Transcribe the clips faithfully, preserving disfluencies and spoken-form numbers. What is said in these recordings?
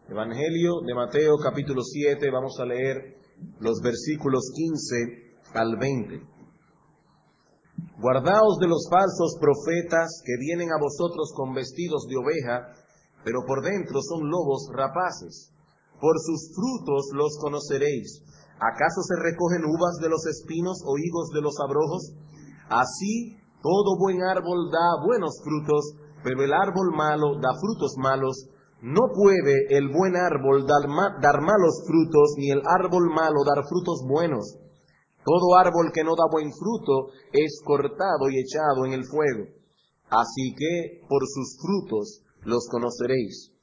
Evangelio de Mateo capítulo siete, vamos a leer los versículos quince al veinte. Guardaos de los falsos profetas que vienen a vosotros con vestidos de oveja, pero por dentro son lobos rapaces. Por sus frutos los conoceréis. ¿Acaso se recogen uvas de los espinos o higos de los abrojos? Así, todo buen árbol da buenos frutos, pero el árbol malo da frutos malos. No puede el buen árbol dar, ma- dar malos frutos, ni el árbol malo dar frutos buenos. Todo árbol que no da buen fruto es cortado y echado en el fuego. Así que por sus frutos los conoceréis.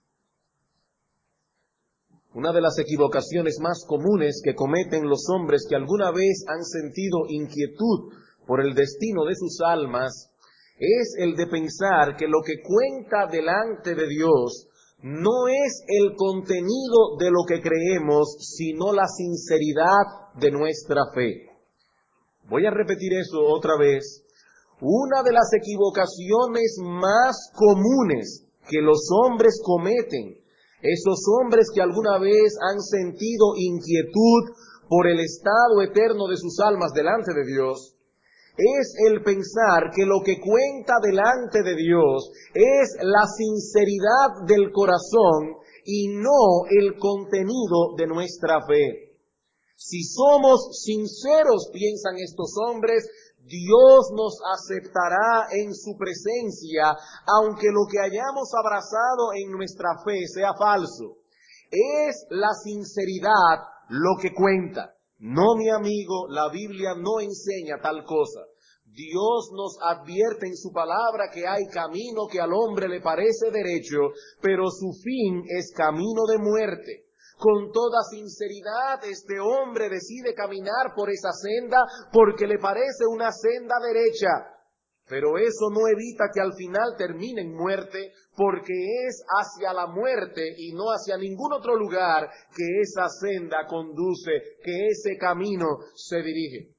Una de las equivocaciones más comunes que cometen los hombres que alguna vez han sentido inquietud por el destino de sus almas es el de pensar que lo que cuenta delante de Dios no es el contenido de lo que creemos, sino la sinceridad de nuestra fe. Voy a repetir eso otra vez. Una de las equivocaciones más comunes que los hombres cometen, esos hombres que alguna vez han sentido inquietud por el estado eterno de sus almas delante de Dios, es el pensar que lo que cuenta delante de Dios es la sinceridad del corazón y no el contenido de nuestra fe. Si somos sinceros, piensan estos hombres, Dios nos aceptará en su presencia, aunque lo que hayamos abrazado en nuestra fe sea falso. Es la sinceridad lo que cuenta. No, mi amigo, la Biblia no enseña tal cosa. Dios nos advierte en su palabra que hay camino que al hombre le parece derecho, pero su fin es camino de muerte. Con toda sinceridad, este hombre decide caminar por esa senda porque le parece una senda derecha. Pero eso no evita que al final termine en muerte, porque es hacia la muerte y no hacia ningún otro lugar que esa senda conduce, que ese camino se dirige.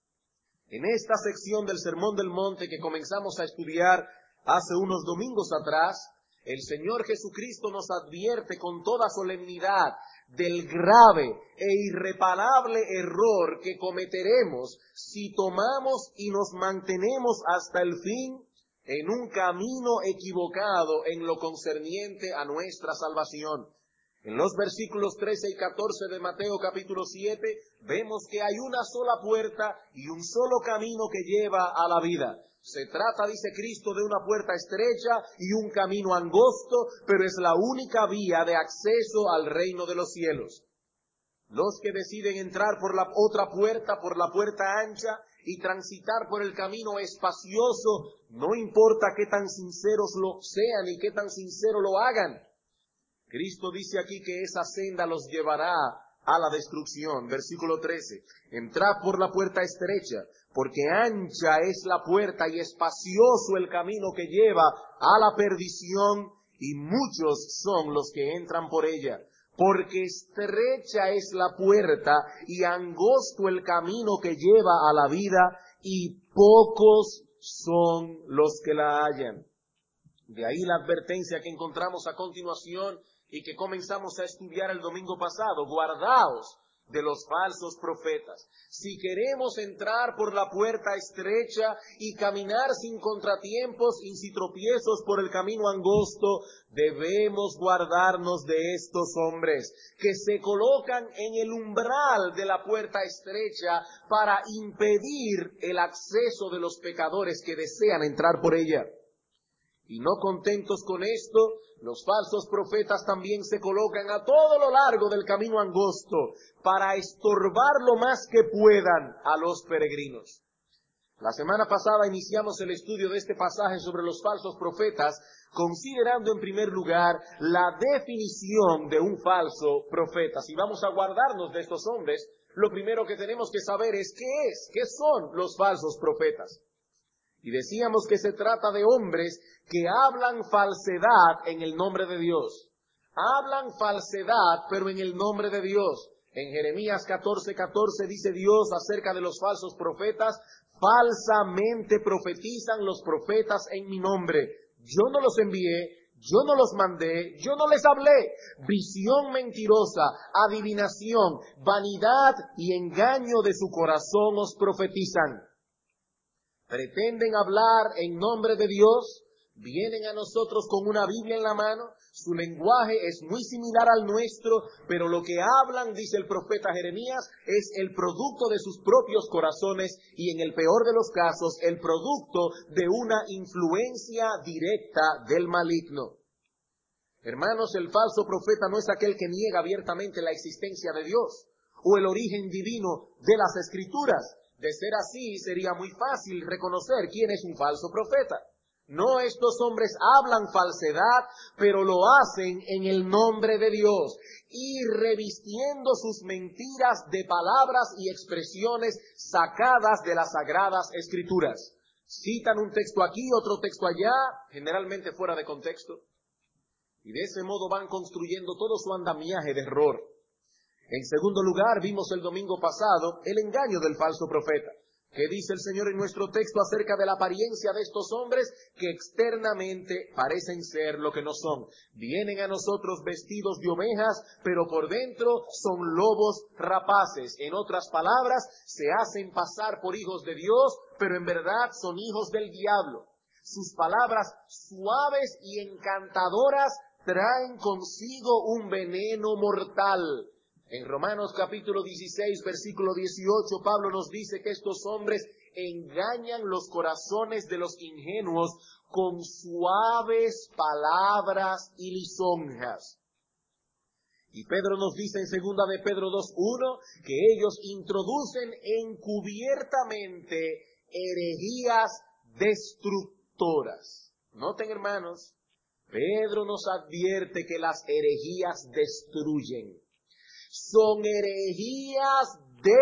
En esta sección del Sermón del Monte que comenzamos a estudiar hace unos domingos atrás, el Señor Jesucristo nos advierte con toda solemnidad del grave e irreparable error que cometeremos si tomamos y nos mantenemos hasta el fin en un camino equivocado en lo concerniente a nuestra salvación. En los versículos trece y catorce de Mateo capítulo siete vemos que hay una sola puerta y un solo camino que lleva a la vida. Se trata, dice Cristo, de una puerta estrecha y un camino angosto, pero es la única vía de acceso al reino de los cielos. Los que deciden entrar por la otra puerta, por la puerta ancha, y transitar por el camino espacioso, no importa qué tan sinceros lo sean y qué tan sincero lo hagan. Cristo dice aquí que esa senda los llevará a la destrucción. Versículo trece. Entrad por la puerta estrecha, porque ancha es la puerta y espacioso el camino que lleva a la perdición, y muchos son los que entran por ella. Porque estrecha es la puerta y angosto el camino que lleva a la vida, y pocos son los que la hallan. De ahí la advertencia que encontramos a continuación y que comenzamos a estudiar el domingo pasado. Guardaos de los falsos profetas. Si queremos entrar por la puerta estrecha y caminar sin contratiempos y sin tropiezos por el camino angosto, debemos guardarnos de estos hombres que se colocan en el umbral de la puerta estrecha para impedir el acceso de los pecadores que desean entrar por ella. Y no contentos con esto, los falsos profetas también se colocan a todo lo largo del camino angosto para estorbar lo más que puedan a los peregrinos. La semana pasada iniciamos el estudio de este pasaje sobre los falsos profetas, considerando en primer lugar la definición de un falso profeta. Si vamos a guardarnos de estos hombres, lo primero que tenemos que saber es qué es, qué son los falsos profetas. Y decíamos que se trata de hombres que hablan falsedad en el nombre de Dios. Hablan falsedad, pero en el nombre de Dios. En Jeremías catorce catorce dice Dios acerca de los falsos profetas: falsamente profetizan los profetas en mi nombre. Yo no los envié, Yo no los mandé, yo no les hablé. Visión mentirosa, adivinación, vanidad y engaño de su corazón os profetizan. Pretenden hablar en nombre de Dios, vienen a nosotros con una Biblia en la mano, su lenguaje es muy similar al nuestro, pero lo que hablan, dice el profeta Jeremías, es el producto de sus propios corazones y en el peor de los casos, el producto de una influencia directa del maligno. Hermanos, el falso profeta no es aquel que niega abiertamente la existencia de Dios o el origen divino de las Escrituras. De ser así, sería muy fácil reconocer quién es un falso profeta. No, estos hombres hablan falsedad, pero lo hacen en el nombre de Dios y revistiendo sus mentiras de palabras y expresiones sacadas de las Sagradas Escrituras. Citan un texto aquí, otro texto allá, generalmente fuera de contexto, y de ese modo van construyendo todo su andamiaje de error. En segundo lugar, vimos el domingo pasado el engaño del falso profeta. ¿Qué dice el Señor en nuestro texto acerca de la apariencia de estos hombres que externamente parecen ser lo que no son? Vienen a nosotros vestidos de ovejas, pero por dentro son lobos rapaces. En otras palabras, se hacen pasar por hijos de Dios, pero en verdad son hijos del diablo. Sus palabras suaves y encantadoras traen consigo un veneno mortal. En Romanos capítulo dieciséis, versículo dieciocho, Pablo nos dice que estos hombres engañan los corazones de los ingenuos con suaves palabras y lisonjas. Y Pedro nos dice en segunda de Pedro dos uno que ellos introducen encubiertamente herejías destructoras. Noten, hermanos, Pedro nos advierte que las herejías destruyen. Son herejías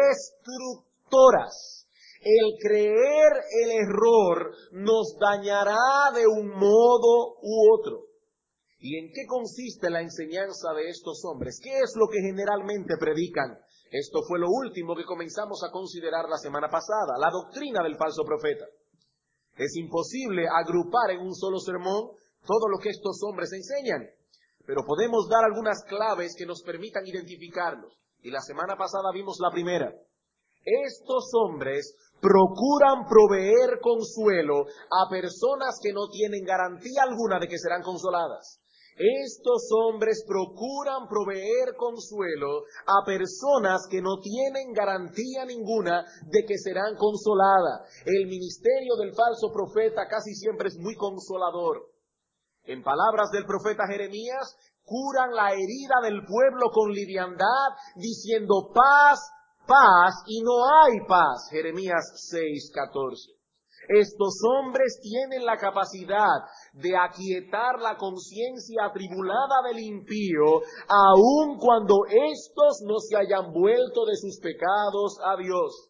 destructoras. El creer el error nos dañará de un modo u otro. ¿Y en qué consiste la enseñanza de estos hombres? ¿Qué es lo que generalmente predican? Esto fue lo último que comenzamos a considerar la semana pasada, la doctrina del falso profeta. Es imposible agrupar en un solo sermón todo lo que estos hombres enseñan, pero podemos dar algunas claves que nos permitan identificarlos. Y la semana pasada vimos la primera. Estos hombres procuran proveer consuelo a personas que no tienen garantía alguna de que serán consoladas. Estos hombres procuran proveer consuelo a personas que no tienen garantía ninguna de que serán consoladas. El ministerio del falso profeta casi siempre es muy consolador. En palabras del profeta Jeremías, curan la herida del pueblo con liviandad, diciendo paz, paz, y no hay paz. Jeremías seis catorce. Estos hombres tienen la capacidad de aquietar la conciencia atribulada del impío, aun cuando éstos no se hayan vuelto de sus pecados a Dios.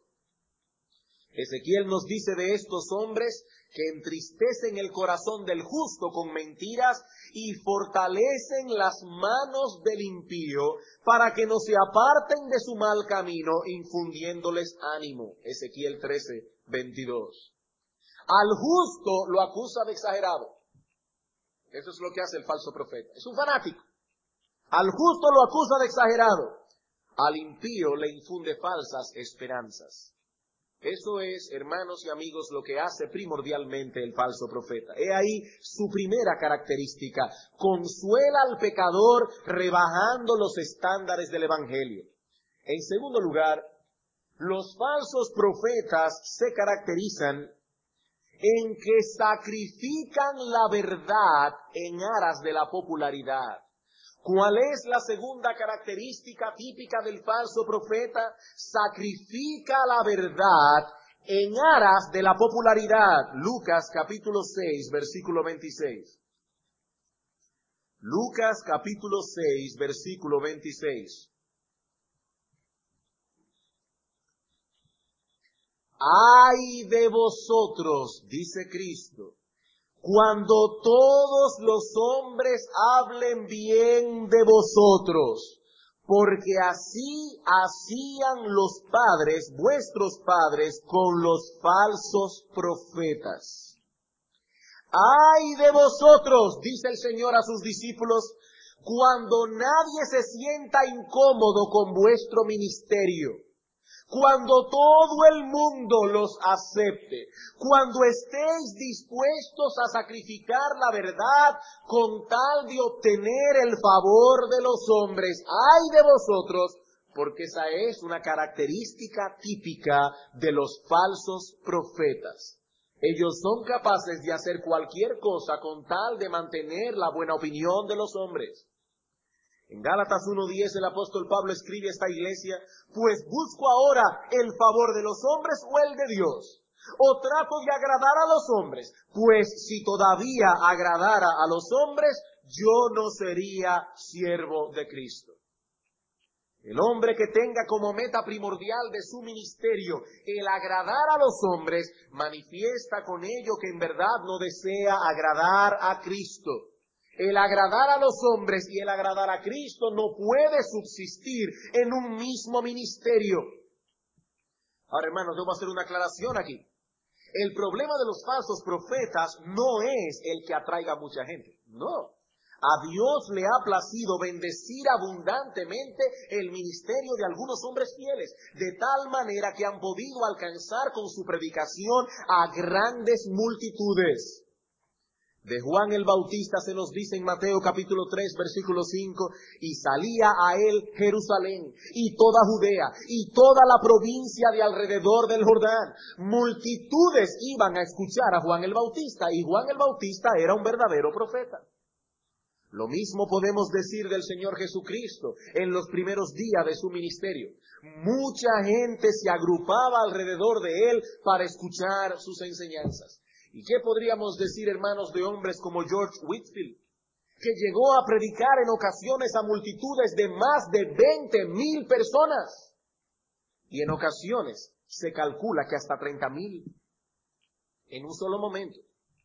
Ezequiel nos dice de estos hombres que entristecen el corazón del justo con mentiras y fortalecen las manos del impío para que no se aparten de su mal camino, infundiéndoles ánimo. Ezequiel trece veintidós. Al justo lo acusa de exagerado. Eso es lo que hace el falso profeta. Es un fanático. Al justo lo acusa de exagerado. Al impío le infunde falsas esperanzas. Eso es, hermanos y amigos, lo que hace primordialmente el falso profeta. He ahí su primera característica. Consuela al pecador rebajando los estándares del Evangelio. En segundo lugar, los falsos profetas se caracterizan en que sacrifican la verdad en aras de la popularidad. ¿Cuál es la segunda característica típica del falso profeta? Sacrifica la verdad en aras de la popularidad. Lucas capítulo seis, versículo veintiséis. Lucas capítulo seis, versículo veintiséis. ¡Ay de vosotros!, dice Cristo, cuando todos los hombres hablen bien de vosotros, porque así hacían los padres, vuestros padres, con los falsos profetas. ¡ay de vosotros!, dice el Señor a sus discípulos, cuando nadie se sienta incómodo con vuestro ministerio, cuando todo el mundo los acepte, cuando estéis dispuestos a sacrificar la verdad con tal de obtener el favor de los hombres, ¡ay de vosotros!, porque esa es una característica típica de los falsos profetas. Ellos son capaces de hacer cualquier cosa con tal de mantener la buena opinión de los hombres. En Gálatas uno diez el apóstol Pablo escribe a esta iglesia, pues busco ahora el favor de los hombres o el de Dios, o trato de agradar a los hombres, pues si todavía agradara a los hombres, yo no sería siervo de Cristo. El hombre que tenga como meta primordial de su ministerio el agradar a los hombres, manifiesta con ello que en verdad no desea agradar a Cristo. El agradar a los hombres y el agradar a Cristo no puede subsistir en un mismo ministerio. Ahora, hermanos, debo hacer una aclaración aquí. El problema de los falsos profetas no es el que atraiga a mucha gente, no. A Dios le ha placido bendecir abundantemente el ministerio de algunos hombres fieles, de tal manera que han podido alcanzar con su predicación a grandes multitudes. De Juan el Bautista se nos dice en Mateo capítulo tres, versículo cinco, y salía a él Jerusalén, y toda Judea, y toda la provincia de alrededor del Jordán. Multitudes iban a escuchar a Juan el Bautista, y Juan el Bautista era un verdadero profeta. Lo mismo podemos decir del Señor Jesucristo en los primeros días de su ministerio. Mucha gente se agrupaba alrededor de él para escuchar sus enseñanzas. ¿Y qué podríamos decir, hermanos, de hombres como George Whitefield, que llegó a predicar en ocasiones a multitudes de más de veinte mil personas? Y en ocasiones se calcula que hasta treinta mil en un solo momento.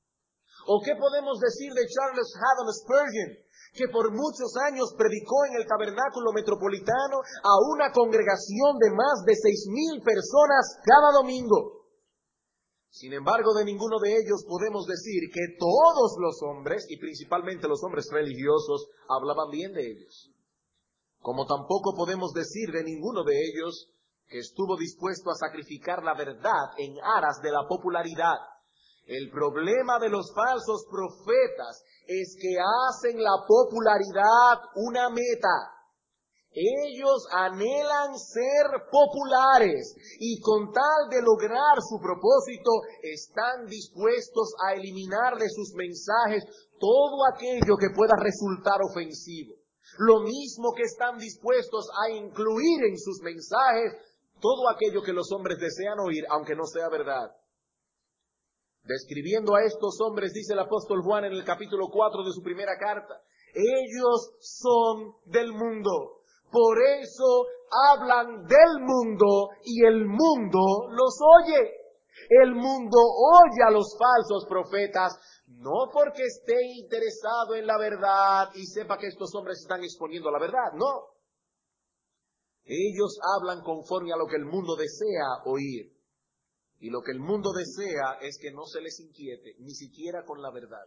¿O qué podemos decir de Charles Haddon Spurgeon, que por muchos años predicó en el tabernáculo metropolitano a una congregación de más de seis mil personas cada domingo? Sin embargo, de ninguno de ellos podemos decir que todos los hombres, y principalmente los hombres religiosos, hablaban bien de ellos. Como tampoco podemos decir de ninguno de ellos que estuvo dispuesto a sacrificar la verdad en aras de la popularidad. El problema de los falsos profetas es que hacen la popularidad una meta. Ellos anhelan ser populares y con tal de lograr su propósito están dispuestos a eliminar de sus mensajes todo aquello que pueda resultar ofensivo. Lo mismo que están dispuestos a incluir en sus mensajes todo aquello que los hombres desean oír, aunque no sea verdad. Describiendo a estos hombres, dice el apóstol Juan en el capítulo cuatro de su primera carta, ellos son del mundo, por eso hablan del mundo y el mundo los oye. El mundo oye a los falsos profetas, no porque esté interesado en la verdad y sepa que estos hombres están exponiendo la verdad, no. Ellos hablan conforme a lo que el mundo desea oír. Y lo que el mundo desea es que no se les inquiete, ni siquiera con la verdad.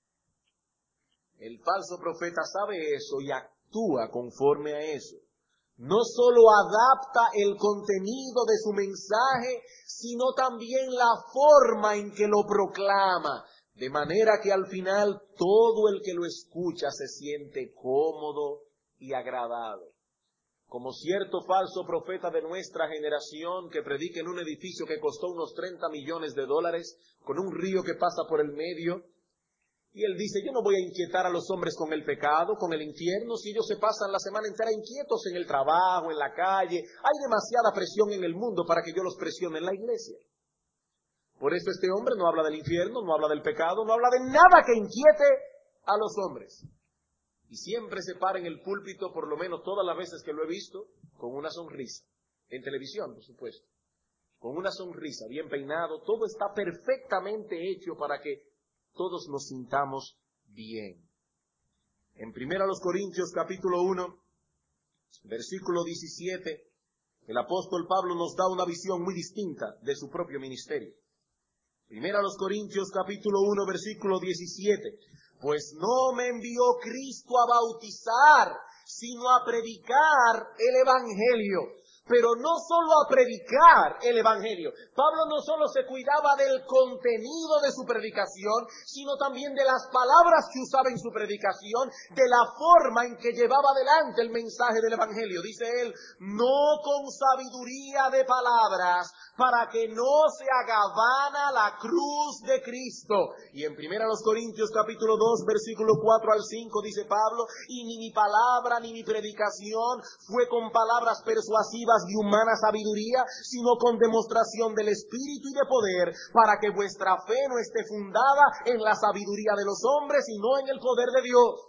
El falso profeta sabe eso y actúa conforme a eso. No solo adapta el contenido de su mensaje, sino también la forma en que lo proclama, de manera que al final todo el que lo escucha se siente cómodo y agradado. Como cierto falso profeta de nuestra generación que predica en un edificio que costó unos treinta millones de dólares, con un río que pasa por el medio, y él dice, yo no voy a inquietar a los hombres con el pecado, con el infierno, si ellos se pasan la semana entera inquietos en el trabajo, en la calle, hay demasiada presión en el mundo para que yo los presione en la iglesia. Por eso este hombre no habla del infierno, no habla del pecado, no habla de nada que inquiete a los hombres. Y siempre se para en el púlpito, por lo menos todas las veces que lo he visto, con una sonrisa. En televisión, por supuesto. Con una sonrisa, bien peinado. Todo está perfectamente hecho para que todos nos sintamos bien. En primera los Corintios capítulo uno, versículo diecisiete, el apóstol Pablo nos da una visión muy distinta de su propio ministerio. Primera a los Corintios capítulo uno versículo diecisiete. Pues no me envió Cristo a bautizar, sino a predicar el Evangelio. Pero no solo a predicar el Evangelio. Pablo no solo se cuidaba del contenido de su predicación, sino también de las palabras que usaba en su predicación, de la forma en que llevaba adelante el mensaje del Evangelio. Dice él, no con sabiduría de palabras, para que no se haga vana la cruz de Cristo. Y en Primera los Corintios capítulo dos versículo cuatro al cinco dice Pablo, y ni mi palabra ni mi predicación fue con palabras persuasivas de humana sabiduría, sino con demostración del Espíritu y de poder, para que vuestra fe no esté fundada en la sabiduría de los hombres, sino en el poder de Dios.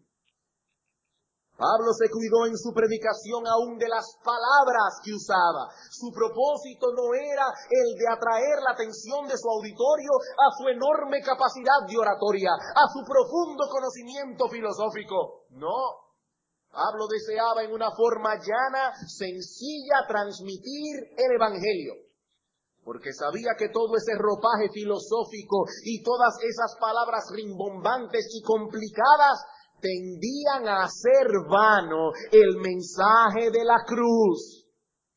Pablo se cuidó en su predicación aún de las palabras que usaba. Su propósito no era el de atraer la atención de su auditorio a su enorme capacidad de oratoria, a su profundo conocimiento filosófico. No. Pablo deseaba en una forma llana, sencilla, transmitir el Evangelio. Porque sabía que todo ese ropaje filosófico y todas esas palabras rimbombantes y complicadas tendían a hacer vano el mensaje de la cruz.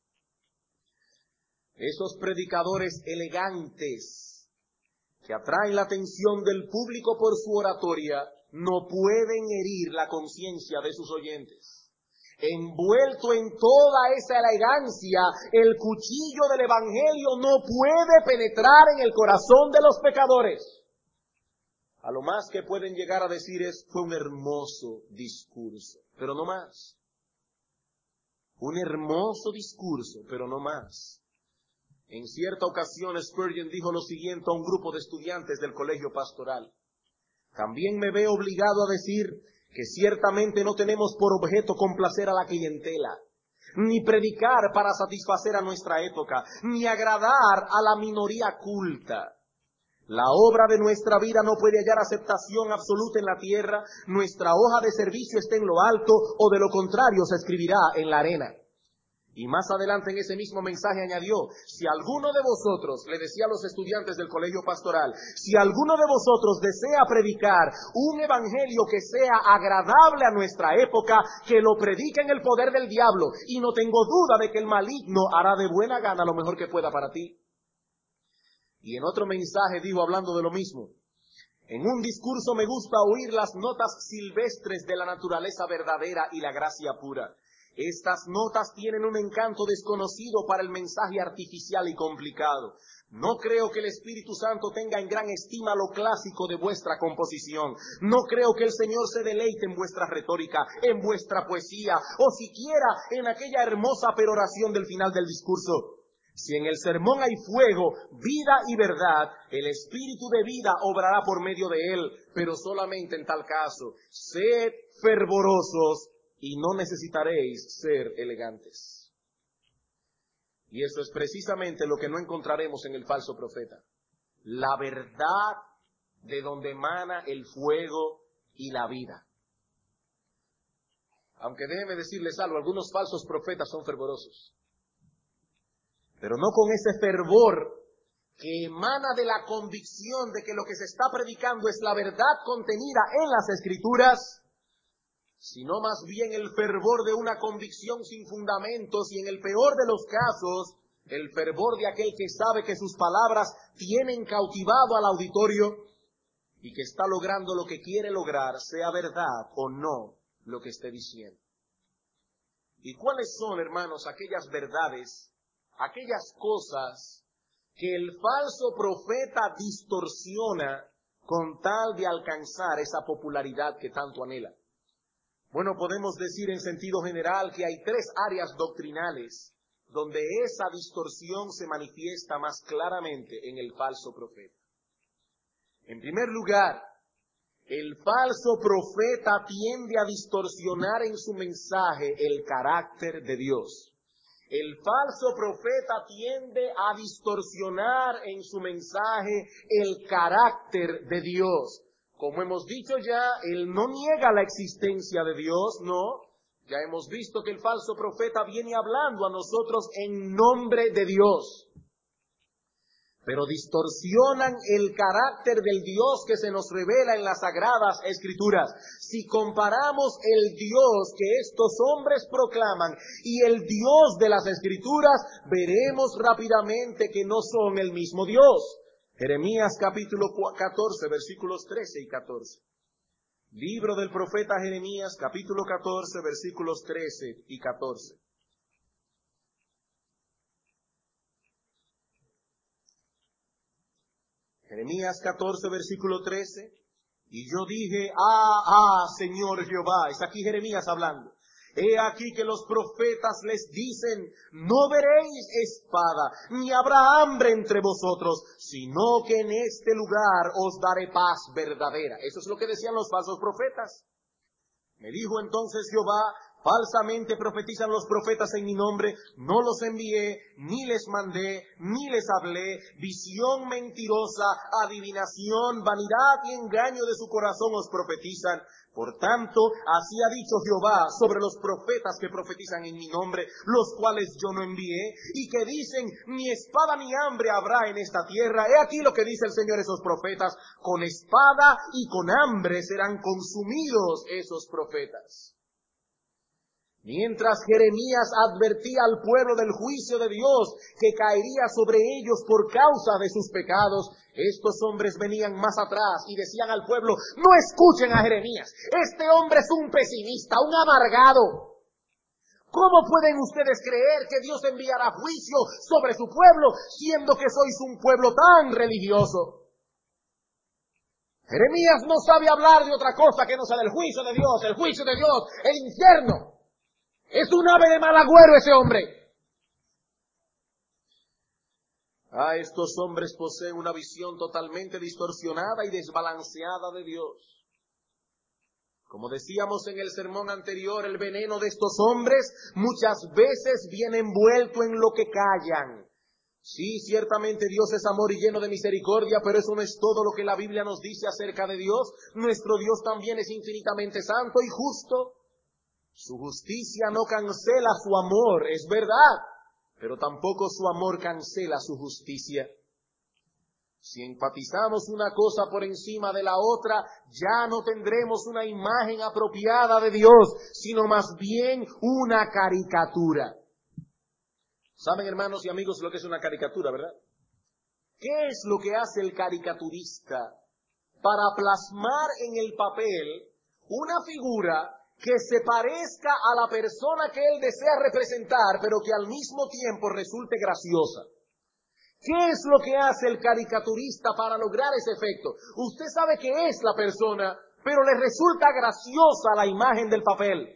Esos predicadores elegantes que atraen la atención del público por su oratoria no pueden herir la conciencia de sus oyentes. Envuelto en toda esa elegancia, el cuchillo del Evangelio no puede penetrar en el corazón de los pecadores. A lo más que pueden llegar a decir es, fue un hermoso discurso, pero no más. Un hermoso discurso, pero no más. En cierta ocasión Spurgeon dijo lo siguiente a un grupo de estudiantes del colegio pastoral. También me veo obligado a decir que ciertamente no tenemos por objeto complacer a la clientela, ni predicar para satisfacer a nuestra época, ni agradar a la minoría culta. La obra de nuestra vida no puede hallar aceptación absoluta en la tierra, nuestra hoja de servicio está en lo alto, o de lo contrario se escribirá en la arena. Y más adelante en ese mismo mensaje añadió, si alguno de vosotros, le decía a los estudiantes del colegio pastoral, si alguno de vosotros desea predicar un evangelio que sea agradable a nuestra época, que lo predique en el poder del diablo, y no tengo duda de que el maligno hará de buena gana lo mejor que pueda para ti. Y en otro mensaje dijo, hablando de lo mismo, en un discurso me gusta oír las notas silvestres de la naturaleza verdadera y la gracia pura. Estas notas tienen un encanto desconocido para el mensaje artificial y complicado. No creo que el Espíritu Santo tenga en gran estima lo clásico de vuestra composición. No creo que el Señor se deleite en vuestra retórica, en vuestra poesía, o siquiera en aquella hermosa peroración del final del discurso. Si en el sermón hay fuego, vida y verdad, el Espíritu de vida obrará por medio de él, pero solamente en tal caso. Sed fervorosos y no necesitaréis ser elegantes. Y eso es precisamente lo que no encontraremos en el falso profeta. La verdad de donde emana el fuego y la vida. Aunque déjeme decirles algo, algunos falsos profetas son fervorosos. Pero no con ese fervor que emana de la convicción de que lo que se está predicando es la verdad contenida en las Escrituras, sino más bien el fervor de una convicción sin fundamentos y en el peor de los casos, el fervor de aquel que sabe que sus palabras tienen cautivado al auditorio y que está logrando lo que quiere lograr, sea verdad o no lo que esté diciendo. ¿Y cuáles son, hermanos, aquellas verdades, aquellas cosas que el falso profeta distorsiona con tal de alcanzar esa popularidad que tanto anhela? Bueno, podemos decir en sentido general que hay tres áreas doctrinales donde esa distorsión se manifiesta más claramente en el falso profeta. En primer lugar, el falso profeta tiende a distorsionar en su mensaje el carácter de Dios. El falso profeta tiende a distorsionar en su mensaje el carácter de Dios. Como hemos dicho ya, él no niega la existencia de Dios, no. Ya hemos visto que el falso profeta viene hablando a nosotros en nombre de Dios. pero distorsionan el carácter del Dios que se nos revela en las Sagradas Escrituras. Si comparamos el Dios que estos hombres proclaman y el Dios de las Escrituras, veremos rápidamente que no son el mismo Dios. Jeremías capítulo catorce, versículos trece y catorce. Libro del profeta Jeremías, capítulo catorce, versículos trece y catorce. Jeremías catorce, versículo trece. Y yo dije, ah, ah, Señor Jehová. Está aquí Jeremías hablando. He aquí que los profetas les dicen, no veréis espada, ni habrá hambre entre vosotros, sino que en este lugar os daré paz verdadera. Eso es lo que decían los falsos profetas. Me dijo entonces Jehová, falsamente profetizan los profetas en mi nombre, no los envié, ni les mandé, ni les hablé, visión mentirosa, adivinación, vanidad y engaño de su corazón os profetizan. Por tanto, así ha dicho Jehová sobre los profetas que profetizan en mi nombre, los cuales yo no envié, y que dicen, ni espada ni hambre habrá en esta tierra. He aquí lo que dice el Señor esos profetas, con espada y con hambre serán consumidos esos profetas. Mientras Jeremías advertía al pueblo del juicio de Dios que caería sobre ellos por causa de sus pecados, estos hombres venían más atrás y decían al pueblo, no escuchen a Jeremías, este hombre es un pesimista, un amargado. ¿Cómo pueden ustedes creer que Dios enviará juicio sobre su pueblo, siendo que sois un pueblo tan religioso? Jeremías no sabe hablar de otra cosa que no sea del juicio de Dios, el juicio de Dios, el infierno. Es un ave de mal agüero ese hombre. Ah, estos hombres poseen una visión totalmente distorsionada y desbalanceada de Dios. Como decíamos en el sermón anterior, el veneno de estos hombres muchas veces viene envuelto en lo que callan. Sí, ciertamente Dios es amor y lleno de misericordia, pero eso no es todo lo que la Biblia nos dice acerca de Dios. Nuestro Dios también es infinitamente santo y justo. Su justicia no cancela su amor, es verdad, pero tampoco su amor cancela su justicia. Si enfatizamos una cosa por encima de la otra, ya no tendremos una imagen apropiada de Dios, sino más bien una caricatura. ¿Saben, hermanos y amigos, lo que es una caricatura, verdad? ¿Qué es lo que hace el caricaturista para plasmar en el papel una figura que se parezca a la persona que él desea representar, pero que al mismo tiempo resulte graciosa? ¿Qué es lo que hace el caricaturista para lograr ese efecto? Usted sabe que es la persona, pero le resulta graciosa la imagen del papel.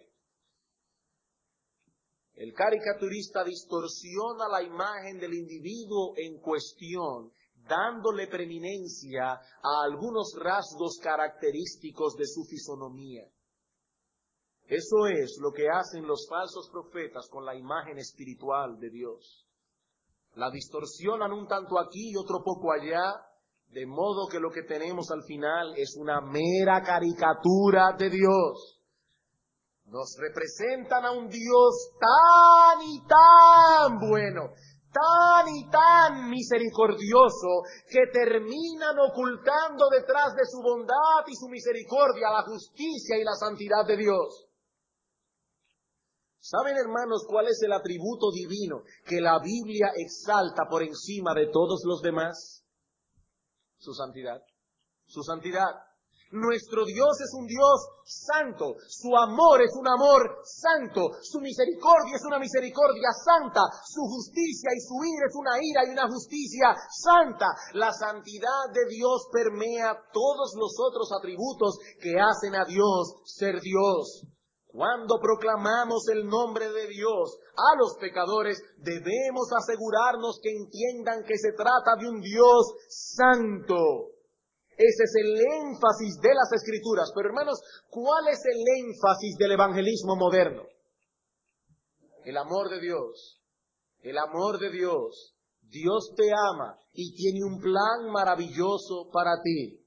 El caricaturista distorsiona la imagen del individuo en cuestión, dándole preeminencia a algunos rasgos característicos de su fisonomía. Eso es lo que hacen los falsos profetas con la imagen espiritual de Dios. La distorsionan un tanto aquí y otro poco allá, de modo que lo que tenemos al final es una mera caricatura de Dios. Nos representan a un Dios tan y tan bueno, tan y tan misericordioso, que terminan ocultando detrás de su bondad y su misericordia la justicia y la santidad de Dios. ¿Saben, hermanos, cuál es el atributo divino que la Biblia exalta por encima de todos los demás? Su santidad. Su santidad. Nuestro Dios es un Dios santo. Su amor es un amor santo. Su misericordia es una misericordia santa. Su justicia y su ira es una ira y una justicia santa. La santidad de Dios permea todos los otros atributos que hacen a Dios ser Dios. Cuando proclamamos el nombre de Dios a los pecadores, debemos asegurarnos que entiendan que se trata de un Dios santo. Ese es el énfasis de las Escrituras. Pero hermanos, ¿cuál es el énfasis del evangelismo moderno? El amor de Dios. El amor de Dios. Dios te ama y tiene un plan maravilloso para ti.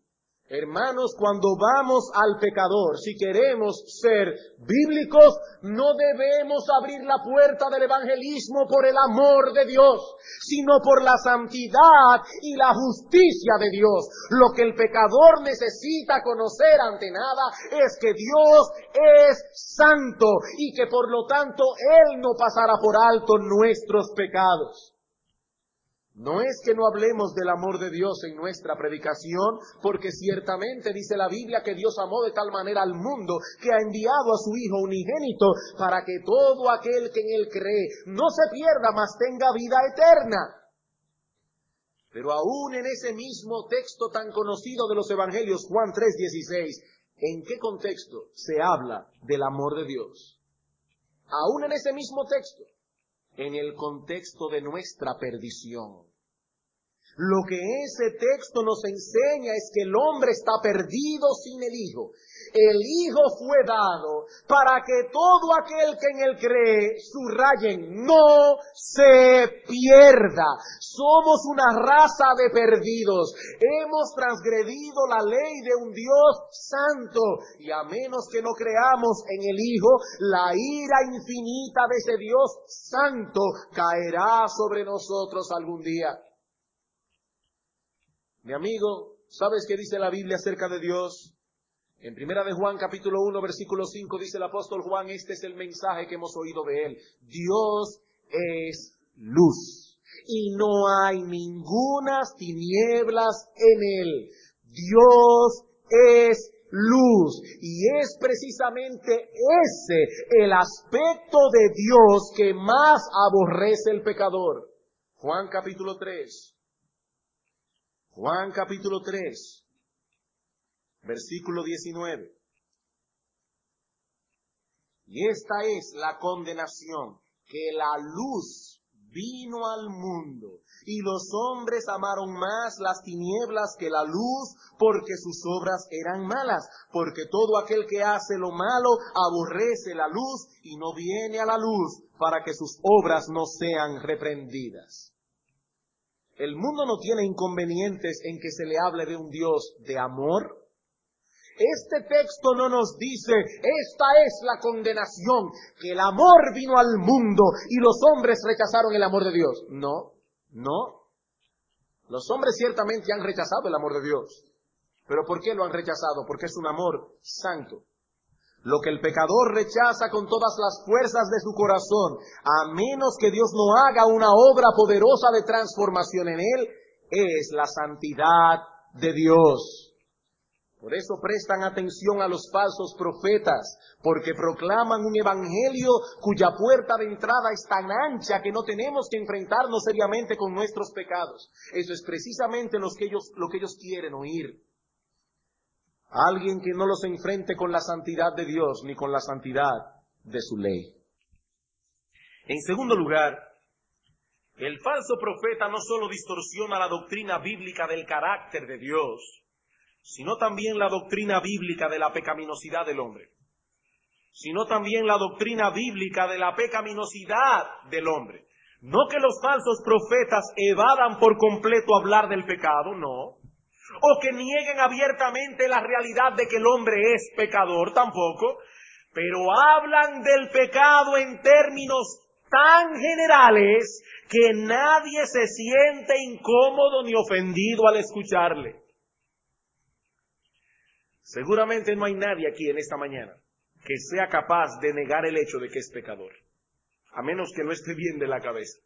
Hermanos, cuando vamos al pecador, si queremos ser bíblicos, no debemos abrir la puerta del evangelismo por el amor de Dios, sino por la santidad y la justicia de Dios. Lo que el pecador necesita conocer ante nada es que Dios es santo y que por lo tanto Él no pasará por alto nuestros pecados. No es que no hablemos del amor de Dios en nuestra predicación, porque ciertamente dice la Biblia que Dios amó de tal manera al mundo que ha enviado a su Hijo unigénito para que todo aquel que en Él cree no se pierda, mas tenga vida eterna. Pero aún en ese mismo texto tan conocido de los Evangelios, Juan tres dieciséis, ¿en qué contexto se habla del amor de Dios? Aún en ese mismo texto, en el contexto de nuestra perdición. Lo que ese texto nos enseña es que el hombre está perdido sin el Hijo. El Hijo fue dado para que todo aquel que en Él cree, subrayen, no se pierda. Somos una raza de perdidos. Hemos transgredido la ley de un Dios santo. Y a menos que no creamos en el Hijo, la ira infinita de ese Dios santo caerá sobre nosotros algún día. Mi amigo, ¿sabes qué dice la Biblia acerca de Dios? En Primera de Juan, capítulo uno, versículo cinco, dice el apóstol Juan, este es el mensaje que hemos oído de Él. Dios es luz, y no hay ningunas tinieblas en Él. Dios es luz, y es precisamente ese el aspecto de Dios que más aborrece el pecador. Juan, capítulo tres. Juan capítulo tres, versículo diecinueve. Y esta es la condenación, que la luz vino al mundo, y los hombres amaron más las tinieblas que la luz, porque sus obras eran malas. Porque todo aquel que hace lo malo aborrece la luz, y no viene a la luz, para que sus obras no sean reprendidas. El mundo no tiene inconvenientes en que se le hable de un Dios de amor. Este texto no nos dice, esta es la condenación, que el amor vino al mundo y los hombres rechazaron el amor de Dios. No, no. Los hombres ciertamente han rechazado el amor de Dios. ¿Pero por qué lo han rechazado? Porque es un amor santo. Lo que el pecador rechaza con todas las fuerzas de su corazón, a menos que Dios no haga una obra poderosa de transformación en él, es la santidad de Dios. Por eso prestan atención a los falsos profetas, porque proclaman un evangelio cuya puerta de entrada es tan ancha que no tenemos que enfrentarnos seriamente con nuestros pecados. Eso es precisamente lo que ellos, lo que ellos quieren oír. Alguien que no los enfrente con la santidad de Dios ni con la santidad de su ley. En segundo lugar, el falso profeta no solo distorsiona la doctrina bíblica del carácter de Dios, sino también la doctrina bíblica de la pecaminosidad del hombre. Sino también la doctrina bíblica de la pecaminosidad del hombre. No que los falsos profetas evadan por completo hablar del pecado, no. O que nieguen abiertamente la realidad de que el hombre es pecador, tampoco. Pero hablan del pecado en términos tan generales que nadie se siente incómodo ni ofendido al escucharle. Seguramente no hay nadie aquí en esta mañana que sea capaz de negar el hecho de que es pecador, a menos que no esté bien de la cabeza.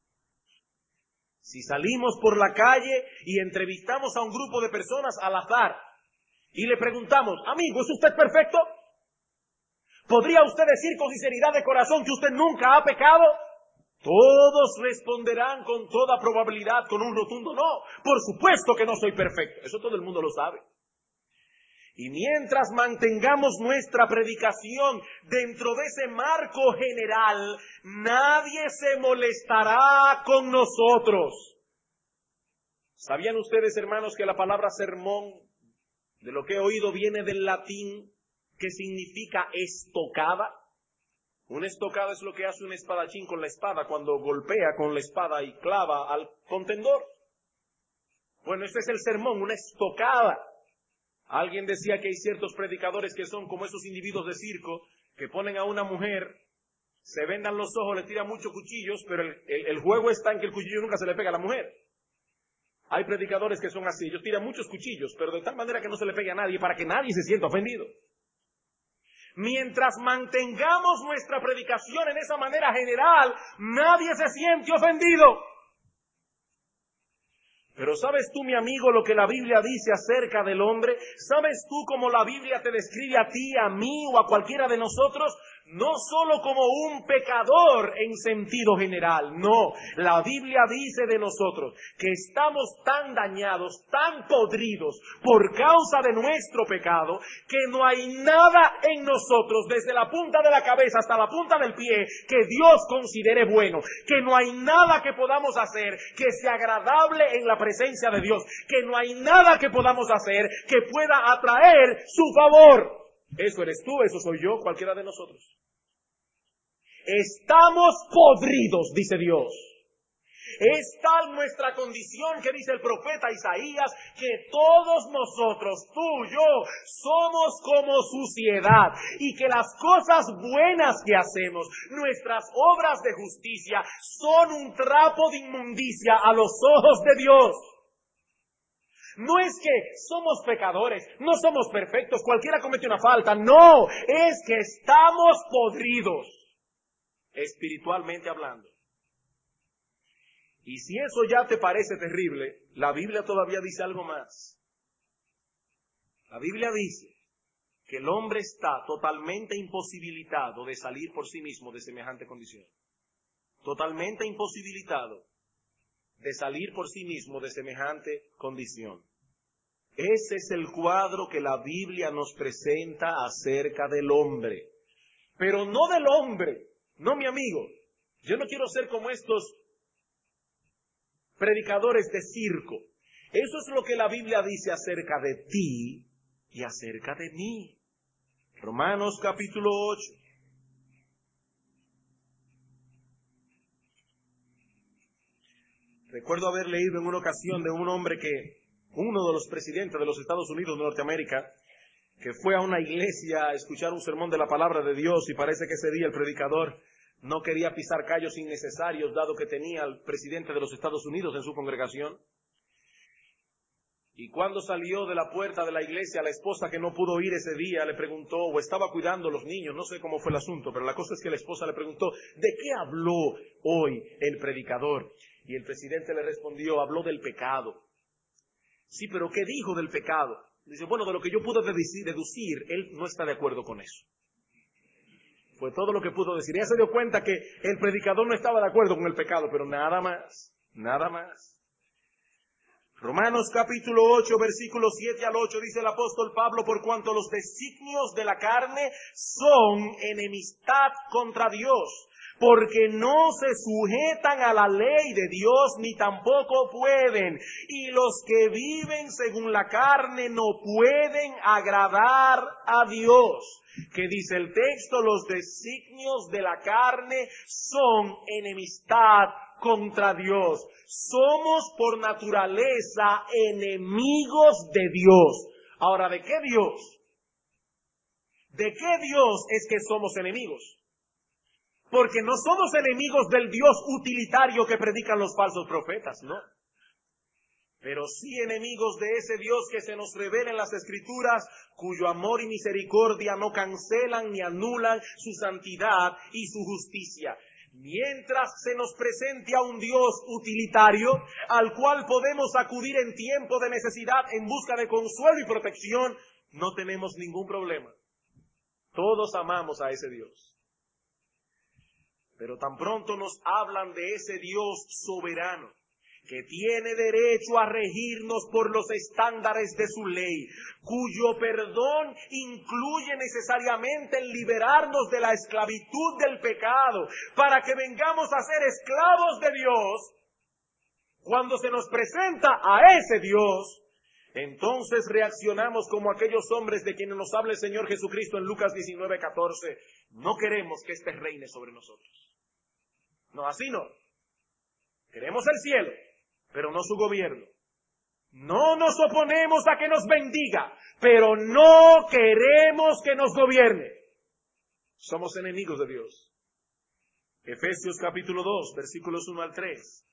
Si salimos por la calle y entrevistamos a un grupo de personas al azar y le preguntamos, amigo, ¿es usted perfecto? ¿Podría usted decir con sinceridad de corazón que usted nunca ha pecado? Todos responderán con toda probabilidad con un rotundo no. Por supuesto que no soy perfecto. Eso todo el mundo lo sabe. Y mientras mantengamos nuestra predicación dentro de ese marco general, nadie se molestará con nosotros. ¿Sabían ustedes, hermanos, que la palabra sermón, de lo que he oído, viene del latín que significa estocada? Una estocada es lo que hace un espadachín con la espada cuando golpea con la espada y clava al contendor. Bueno, este es el sermón, una estocada. Alguien decía que hay ciertos predicadores que son como esos individuos de circo que ponen a una mujer, se vendan los ojos, le tiran muchos cuchillos, pero el, el, el juego está en que el cuchillo nunca se le pega a la mujer. Hay predicadores que son así, ellos tiran muchos cuchillos, pero de tal manera que no se le pegue a nadie, para que nadie se sienta ofendido. Mientras mantengamos nuestra predicación en esa manera general, nadie se siente ofendido. Pero ¿sabes tú, mi amigo, lo que la Biblia dice acerca del hombre? ¿Sabes tú cómo la Biblia te describe a ti, a mí o a cualquiera de nosotros? No solo como un pecador en sentido general, no. La Biblia dice de nosotros que estamos tan dañados, tan podridos por causa de nuestro pecado, que no hay nada en nosotros, desde la punta de la cabeza hasta la punta del pie, que Dios considere bueno, que no hay nada que podamos hacer que sea agradable en la presencia de Dios, que no hay nada que podamos hacer que pueda atraer su favor. Eso eres tú, eso soy yo, cualquiera de nosotros. Estamos podridos, dice Dios. Es tal nuestra condición que dice el profeta Isaías, que todos nosotros, tú, yo, somos como suciedad, y que las cosas buenas que hacemos, nuestras obras de justicia, son un trapo de inmundicia a los ojos de Dios. No es que somos pecadores, no somos perfectos, cualquiera comete una falta, no, es que estamos podridos, espiritualmente hablando. Y si eso ya te parece terrible, la Biblia todavía dice algo más. La Biblia dice que el hombre está totalmente imposibilitado de salir por sí mismo de semejante condición. Totalmente imposibilitado de salir por sí mismo de semejante condición. Ese es el cuadro que la Biblia nos presenta acerca del hombre. Pero no del hombre, no mi amigo. Yo no quiero ser como estos predicadores de circo. Eso es lo que la Biblia dice acerca de ti y acerca de mí. Romanos capítulo ocho. Recuerdo haber leído en una ocasión de un hombre que, uno de los presidentes de los Estados Unidos de Norteamérica, que fue a una iglesia a escuchar un sermón de la palabra de Dios, y parece que ese día el predicador no quería pisar callos innecesarios, dado que tenía al presidente de los Estados Unidos en su congregación. Y cuando salió de la puerta de la iglesia, la esposa, que no pudo ir ese día, le preguntó, o estaba cuidando a los niños, no sé cómo fue el asunto, pero la cosa es que la esposa le preguntó, ¿de qué habló hoy el predicador? Y el presidente le respondió, habló del pecado. Sí, pero ¿qué dijo del pecado? Dice, bueno, de lo que yo pude deducir, él no está de acuerdo con eso. Fue todo lo que pudo decir. Ella se dio cuenta que el predicador no estaba de acuerdo con el pecado, pero nada más, nada más. Romanos capítulo ocho, versículos siete al ocho, dice el apóstol Pablo, por cuanto los designios de la carne son enemistad contra Dios, porque no se sujetan a la ley de Dios, ni tampoco pueden, y los que viven según la carne no pueden agradar a Dios. Que dice el texto, los designios de la carne son enemistad contra Dios. Somos por naturaleza enemigos de Dios. Ahora, ¿de qué Dios? ¿De qué Dios es que somos enemigos? Porque no somos enemigos del Dios utilitario que predican los falsos profetas, ¿no? Pero sí enemigos de ese Dios que se nos revela en las Escrituras, cuyo amor y misericordia no cancelan ni anulan su santidad y su justicia. Mientras se nos presente a un Dios utilitario, al cual podemos acudir en tiempo de necesidad en busca de consuelo y protección, no tenemos ningún problema. Todos amamos a ese Dios. Pero tan pronto nos hablan de ese Dios soberano, que tiene derecho a regirnos por los estándares de su ley, cuyo perdón incluye necesariamente el liberarnos de la esclavitud del pecado, para que vengamos a ser esclavos de Dios. Cuando se nos presenta a ese Dios, entonces reaccionamos como aquellos hombres de quienes nos habla el Señor Jesucristo en Lucas diecinueve, catorce. No queremos que éste reine sobre nosotros. No, así no. Queremos el cielo, pero no su gobierno. No nos oponemos a que nos bendiga, pero no queremos que nos gobierne. Somos enemigos de Dios. Efesios capítulo dos, versículos uno al tres.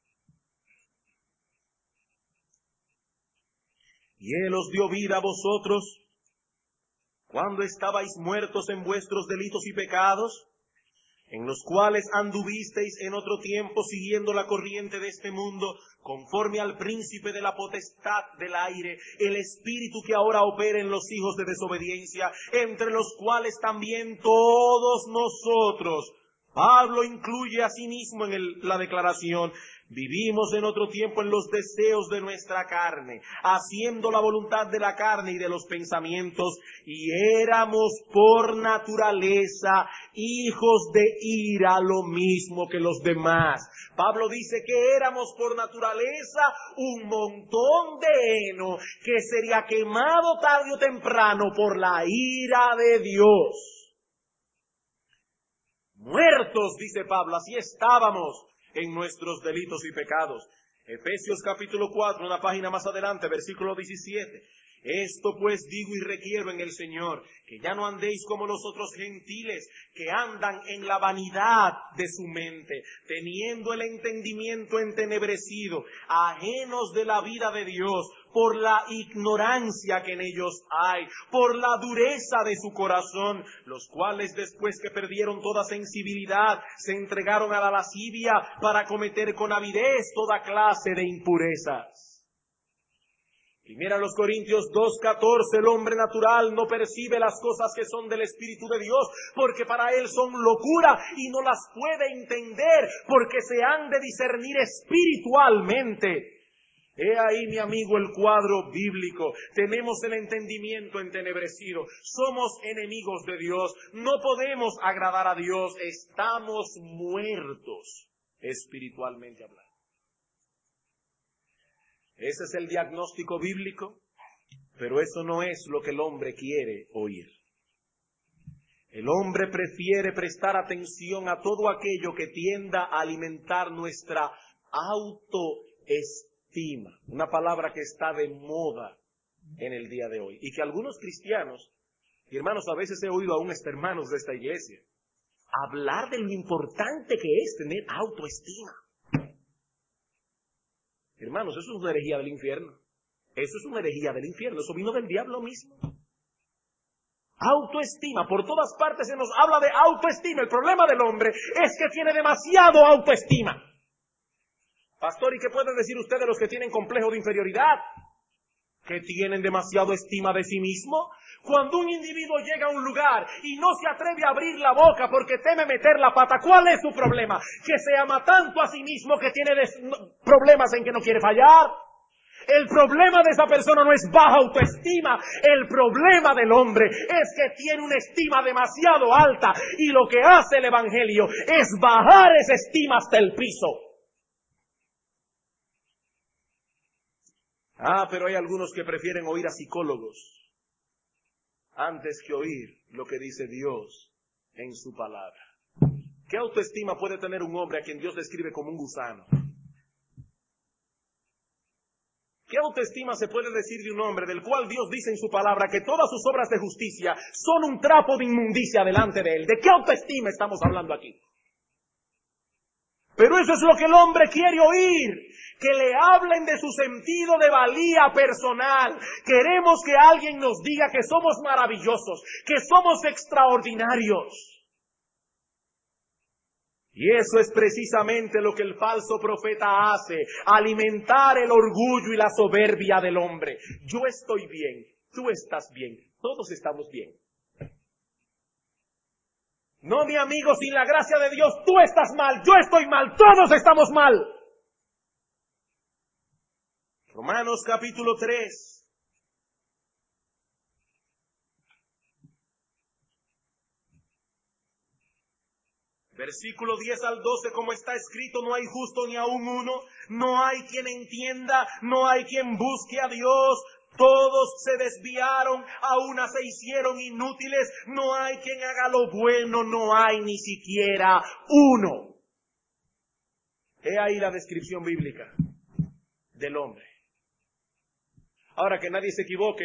Y Él os dio vida a vosotros cuando estabais muertos en vuestros delitos y pecados, en los cuales anduvisteis en otro tiempo siguiendo la corriente de este mundo, conforme al príncipe de la potestad del aire, el espíritu que ahora opera en los hijos de desobediencia, entre los cuales también todos nosotros, Pablo incluye a sí mismo en el, la declaración, vivimos en otro tiempo en los deseos de nuestra carne, haciendo la voluntad de la carne y de los pensamientos, y éramos por naturaleza hijos de ira, lo mismo que los demás. Pablo dice que éramos por naturaleza un montón de heno que sería quemado tarde o temprano por la ira de Dios. Muertos, dice Pablo, así estábamos en nuestros delitos y pecados. Efesios capítulo cuatro, una página más adelante, versículo diecisiete. Esto pues digo y requiero en el Señor, que ya no andéis como los otros gentiles, que andan en la vanidad de su mente, teniendo el entendimiento entenebrecido, ajenos de la vida de Dios, por la ignorancia que en ellos hay, por la dureza de su corazón, los cuales después que perdieron toda sensibilidad, se entregaron a la lascivia para cometer con avidez toda clase de impurezas. Primera los Corintios dos catorce, el hombre natural no percibe las cosas que son del Espíritu de Dios, porque para él son locura y no las puede entender, porque se han de discernir espiritualmente. He ahí, mi amigo, el cuadro bíblico. Tenemos el entendimiento entenebrecido. Somos enemigos de Dios. No podemos agradar a Dios. Estamos muertos espiritualmente hablando. Ese es el diagnóstico bíblico, pero eso no es lo que el hombre quiere oír. El hombre prefiere prestar atención a todo aquello que tienda a alimentar nuestra autoestima, una palabra que está de moda en el día de hoy, y que algunos cristianos, y hermanos, a veces he oído aún hasta hermanos de esta iglesia, hablar de lo importante que es tener autoestima. Hermanos, eso es una herejía del infierno. Eso es una herejía del infierno. Eso vino del diablo mismo. Autoestima. Por todas partes se nos habla de autoestima. El problema del hombre es que tiene demasiado autoestima. Pastor, ¿y qué pueden decir ustedes los que tienen complejo de inferioridad? ¿Que tienen demasiado estima de sí mismo? Cuando un individuo llega a un lugar y no se atreve a abrir la boca porque teme meter la pata, ¿cuál es su problema? Que se ama tanto a sí mismo que tiene des- problemas en que no quiere fallar. El problema de esa persona no es baja autoestima. El problema del hombre es que tiene una estima demasiado alta y lo que hace el evangelio es bajar esa estima hasta el piso. Ah, pero hay algunos que prefieren oír a psicólogos antes que oír lo que dice Dios en su palabra. ¿Qué autoestima puede tener un hombre a quien Dios describe como un gusano? ¿Qué autoestima se puede decir de un hombre del cual Dios dice en su palabra que todas sus obras de justicia son un trapo de inmundicia delante de él? ¿De qué autoestima estamos hablando aquí? Pero eso es lo que el hombre quiere oír, que le hablen de su sentido de valía personal. Queremos que alguien nos diga que somos maravillosos, que somos extraordinarios. Y eso es precisamente lo que el falso profeta hace, alimentar el orgullo y la soberbia del hombre. Yo estoy bien, tú estás bien, todos estamos bien. No, mi amigo, sin la gracia de Dios, tú estás mal, yo estoy mal, todos estamos mal. Romanos capítulo tres. Versículo diez al doce, como está escrito, no hay justo ni aun uno, no hay quien entienda, no hay quien busque a Dios. Todos se desviaron, a una se hicieron inútiles, no hay quien haga lo bueno, no hay ni siquiera uno. He ahí la descripción bíblica del hombre. Ahora, que nadie se equivoque,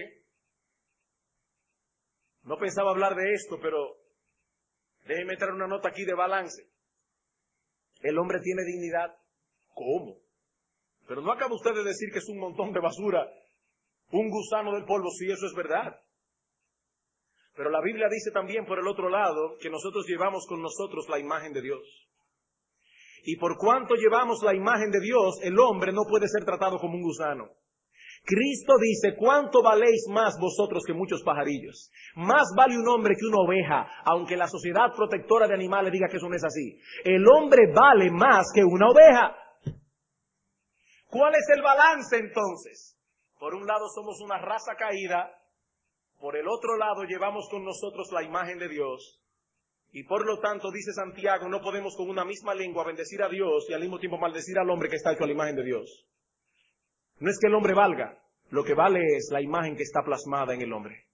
no pensaba hablar de esto, pero déjenme traer una nota aquí de balance. El hombre tiene dignidad. ¿Cómo? Pero no acaba usted de decir que es un montón de basura, un gusano del polvo. Sí, eso es verdad. Pero la Biblia dice también por el otro lado que nosotros llevamos con nosotros la imagen de Dios. Y por cuanto llevamos la imagen de Dios, el hombre no puede ser tratado como un gusano. Cristo dice, ¿cuánto valéis más vosotros que muchos pajarillos? Más vale un hombre que una oveja, aunque la sociedad protectora de animales diga que eso no es así. El hombre vale más que una oveja. ¿Cuál es el balance entonces? Por un lado somos una raza caída, por el otro lado llevamos con nosotros la imagen de Dios, y por lo tanto, dice Santiago, no podemos con una misma lengua bendecir a Dios y al mismo tiempo maldecir al hombre que está hecho a la imagen de Dios. No es que el hombre valga, lo que vale es la imagen que está plasmada en el hombre.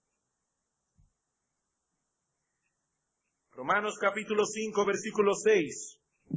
Romanos capítulo cinco, versículo seis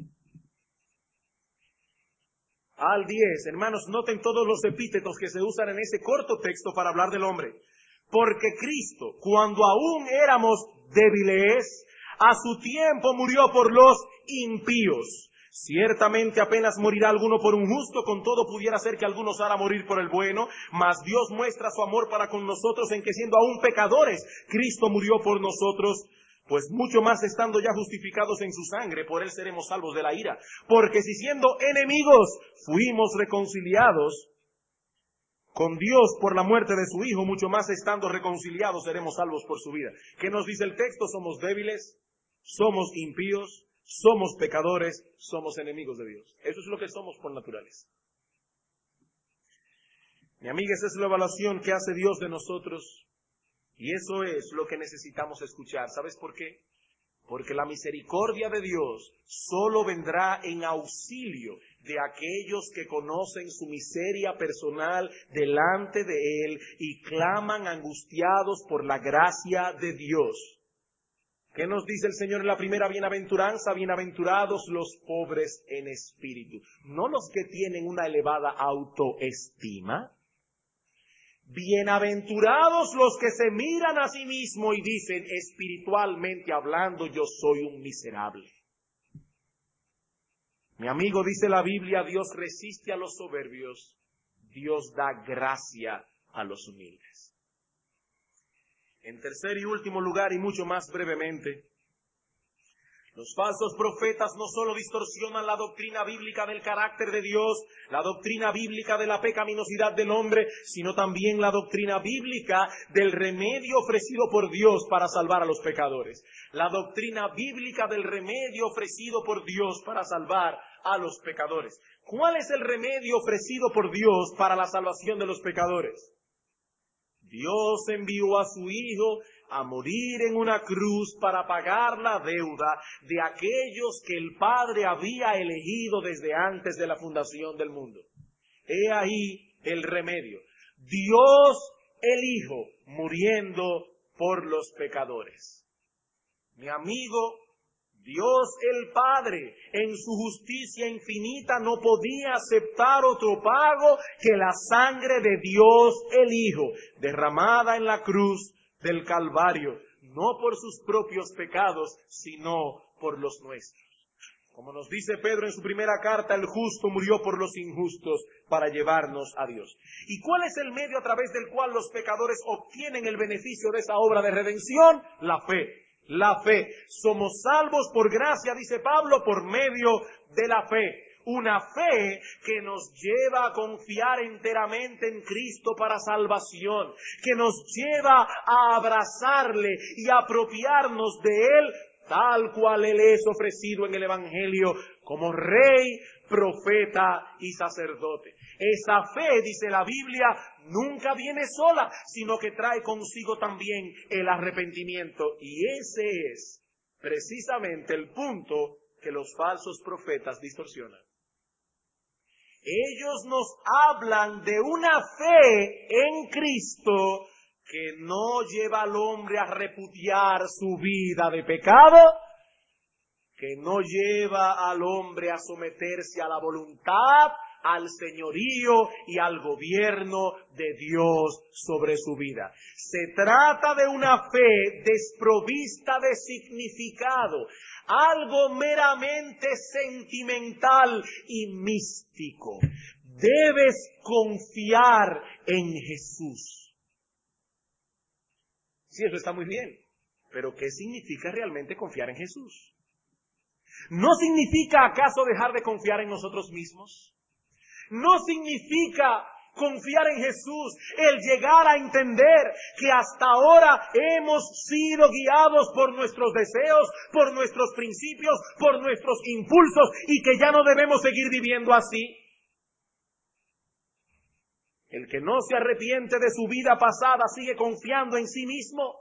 al diez. Hermanos, noten todos los epítetos que se usan en ese corto texto para hablar del hombre. Porque Cristo, cuando aún éramos débiles, a su tiempo murió por los impíos. Ciertamente apenas morirá alguno por un justo, con todo pudiera ser que algunos hará morir por el bueno, mas Dios muestra su amor para con nosotros en que siendo aún pecadores, Cristo murió por nosotros, pues mucho más estando ya justificados en su sangre, por él seremos salvos de la ira. Porque si siendo enemigos fuimos reconciliados con Dios por la muerte de su Hijo, mucho más estando reconciliados seremos salvos por su vida. ¿Qué nos dice el texto? Somos débiles, somos impíos, somos pecadores, somos enemigos de Dios. Eso es lo que somos por naturaleza. Mi amiga, esa es la evaluación que hace Dios de nosotros. Y eso es lo que necesitamos escuchar. ¿Sabes por qué? Porque la misericordia de Dios solo vendrá en auxilio de aquellos que conocen su miseria personal delante de Él y claman angustiados por la gracia de Dios. ¿Qué nos dice el Señor en la primera bienaventuranza? Bienaventurados los pobres en espíritu. No los que tienen una elevada autoestima. Bienaventurados los que se miran a sí mismos y dicen, espiritualmente hablando, yo soy un miserable. Mi amigo, dice la Biblia, Dios resiste a los soberbios, Dios da gracia a los humildes. En tercer y último lugar, y mucho más brevemente, los falsos profetas no solo distorsionan la doctrina bíblica del carácter de Dios, la doctrina bíblica de la pecaminosidad del hombre, sino también la doctrina bíblica del remedio ofrecido por Dios para salvar a los pecadores. La doctrina bíblica del remedio ofrecido por Dios para salvar a los pecadores. ¿Cuál es el remedio ofrecido por Dios para la salvación de los pecadores? Dios envió a su Hijo a morir en una cruz para pagar la deuda de aquellos que el Padre había elegido desde antes de la fundación del mundo. He ahí el remedio. Dios el Hijo muriendo por los pecadores. Mi amigo, Dios el Padre, en su justicia infinita, no podía aceptar otro pago que la sangre de Dios el Hijo, derramada en la cruz del Calvario, no por sus propios pecados, sino por los nuestros. Como nos dice Pedro en su primera carta, el justo murió por los injustos para llevarnos a Dios. ¿Y cuál es el medio a través del cual los pecadores obtienen el beneficio de esa obra de redención? La fe. La fe. Somos salvos por gracia, dice Pablo, por medio de la fe. Una fe que nos lleva a confiar enteramente en Cristo para salvación, que nos lleva a abrazarle y a apropiarnos de Él tal cual Él es ofrecido en el Evangelio como Rey, profeta y sacerdote. Esa fe, dice la Biblia, nunca viene sola, sino que trae consigo también el arrepentimiento. Y ese es precisamente el punto que los falsos profetas distorsionan. Ellos nos hablan de una fe en Cristo que no lleva al hombre a repudiar su vida de pecado, que no lleva al hombre a someterse a la voluntad, al señorío y al gobierno de Dios sobre su vida. Se trata de una fe desprovista de significado, algo meramente sentimental y místico. Debes confiar en Jesús. Sí, eso está muy bien, pero ¿qué significa realmente confiar en Jesús? ¿No significa acaso dejar de confiar en nosotros mismos? ¿No significa confiar en Jesús el llegar a entender que hasta ahora hemos sido guiados por nuestros deseos, por nuestros principios, por nuestros impulsos y que ya no debemos seguir viviendo así? El que no se arrepiente de su vida pasada sigue confiando en sí mismo.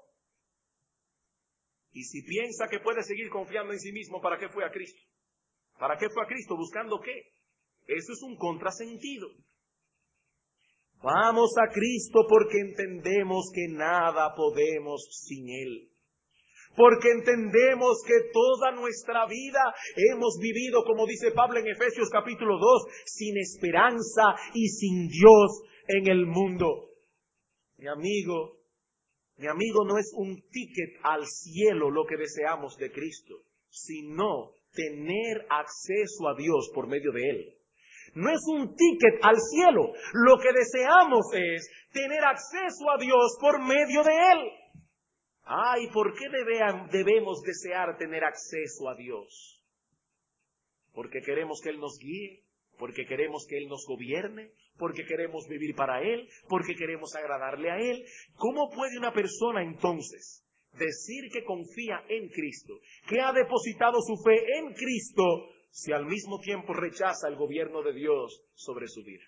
Y si piensa que puede seguir confiando en sí mismo, ¿para qué fue a Cristo? ¿Para qué fue a Cristo? ¿Buscando qué? Eso es un contrasentido. Vamos a Cristo porque entendemos que nada podemos sin Él. Porque entendemos que toda nuestra vida hemos vivido, como dice Pablo en Efesios capítulo dos, sin esperanza y sin Dios en el mundo. Mi amigo, mi amigo, no es un ticket al cielo lo que deseamos de Cristo, sino tener acceso a Dios por medio de Él. No es un ticket al cielo, lo que deseamos es tener acceso a Dios por medio de Él. Ay, ¿por qué debe, debemos desear tener acceso a Dios? Porque queremos que Él nos guíe, porque queremos que Él nos gobierne, porque queremos vivir para Él, porque queremos agradarle a Él. ¿Cómo puede una persona entonces decir que confía en Cristo, que ha depositado su fe en Cristo, si al mismo tiempo rechaza el gobierno de Dios sobre su vida?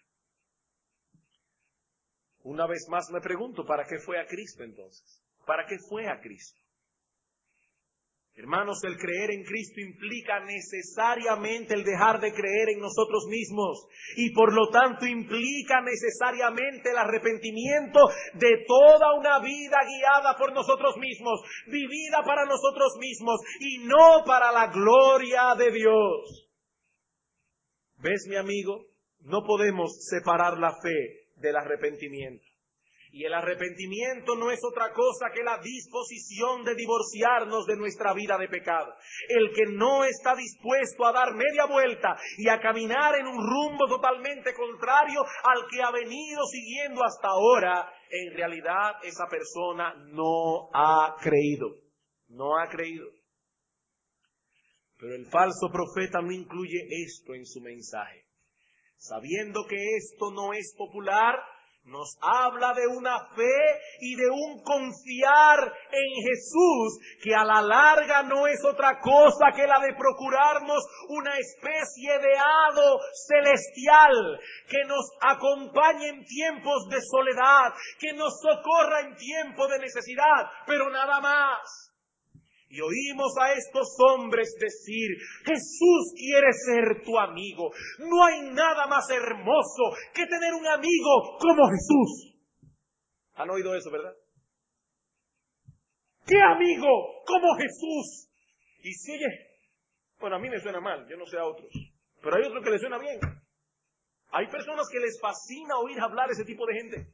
Una vez más me pregunto, ¿para qué fue a Cristo entonces? ¿Para qué fue a Cristo? Hermanos, el creer en Cristo implica necesariamente el dejar de creer en nosotros mismos y por lo tanto implica necesariamente el arrepentimiento de toda una vida guiada por nosotros mismos, vivida para nosotros mismos y no para la gloria de Dios. ¿Ves, mi amigo? No podemos separar la fe del arrepentimiento. Y el arrepentimiento no es otra cosa que la disposición de divorciarnos de nuestra vida de pecado. El que no está dispuesto a dar media vuelta y a caminar en un rumbo totalmente contrario al que ha venido siguiendo hasta ahora, en realidad esa persona no ha creído. No ha creído. Pero el falso profeta no incluye esto en su mensaje. Sabiendo que esto no es popular, nos habla de una fe y de un confiar en Jesús que a la larga no es otra cosa que la de procurarnos una especie de hado celestial que nos acompañe en tiempos de soledad, que nos socorra en tiempo de necesidad, pero nada más. Y oímos a estos hombres decir, Jesús quiere ser tu amigo. No hay nada más hermoso que tener un amigo como Jesús. ¿Han oído eso, verdad? ¿Qué amigo como Jesús? Y sigue, bueno, a mí me suena mal, yo no sé a otros, pero hay otros que les suena bien. Hay personas que les fascina oír hablar ese tipo de gente.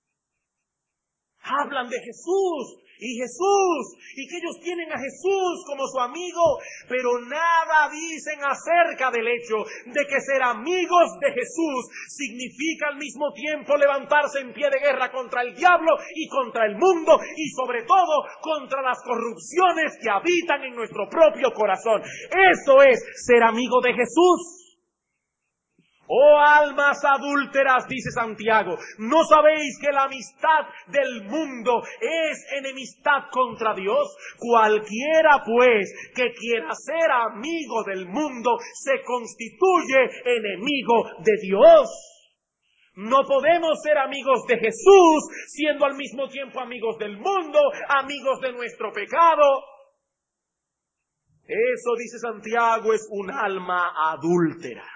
Hablan de Jesús y Jesús y que ellos tienen a Jesús como su amigo, pero nada dicen acerca del hecho de que ser amigos de Jesús significa al mismo tiempo levantarse en pie de guerra contra el diablo y contra el mundo y sobre todo contra las corrupciones que habitan en nuestro propio corazón. Eso es ser amigo de Jesús. Oh almas adúlteras, dice Santiago, ¿no sabéis que la amistad del mundo es enemistad contra Dios? Cualquiera pues que quiera ser amigo del mundo se constituye enemigo de Dios. No podemos ser amigos de Jesús siendo al mismo tiempo amigos del mundo, amigos de nuestro pecado. Eso, dice Santiago, es un alma adúltera.